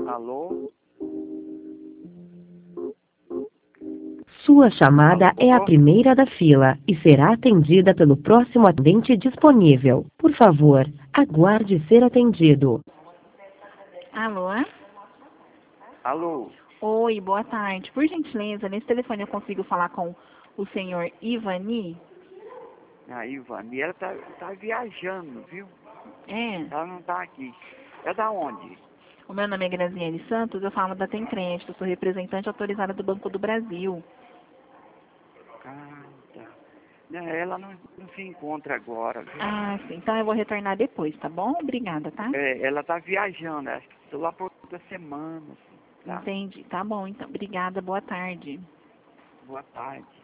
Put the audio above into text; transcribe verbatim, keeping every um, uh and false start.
Alô? Sua chamada é a Alô? primeira da fila e será atendida pelo próximo atendente disponível. Por favor, aguarde ser atendido. Alô? Alô? Oi, boa tarde. Por gentileza, nesse telefone eu consigo falar com o senhor Ivani? A Ivani, ela tá, tá viajando, viu? É. Ela não tá aqui. É da onde? O meu nome é Graziele Santos, eu falo da Tem Crédito, sou representante autorizada do Banco do Brasil. Ah, tá. Não, ela não, não se encontra agora, viu? Ah, sim. Então eu vou retornar depois, tá bom? Obrigada, tá? É, ela tá viajando, acho que tô lá por outra semana, assim, tá? Entendi. Tá bom, então. Obrigada, boa tarde. Boa tarde.